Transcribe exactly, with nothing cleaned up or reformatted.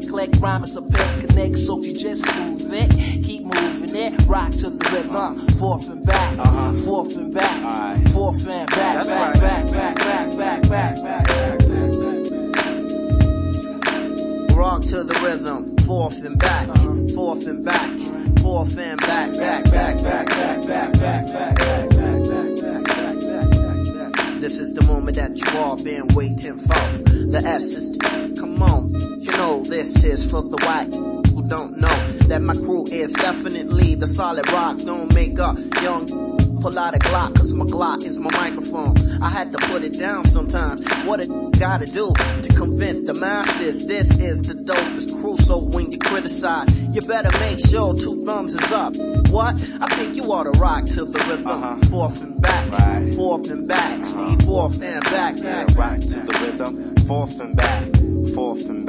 Click rhymes a bit, connect, so you just move it. Keep moving it, rock to the rhythm. Fourth and back, Uh-huh. fourth and back, Alright. fourth and back, That's back, right. back, back, back, back, back, back, back, back, back. Rock to the rhythm, fourth and back, fourth and back, fourth and back, back, back, back, back, back, back, back, back, back, back, back, back, back, back. This is the moment that you all been waiting for. The S is the, come on, you know this is for the white who don't know that my crew is definitely the solid rock. Don't make up young, pull out a Glock, cause my Glock is my microphone. I had to put it down sometimes. What it gotta do to convince the masses this is the dopest crew. So when you criticize, you better make sure two thumbs is up. What? I think you ought to rock to the rhythm. Uh-huh. Fourth and back, Right. fourth and back. Uh-huh. See, fourth and back, Yeah, back, rock to the rhythm. Fourth and back, fourth and back.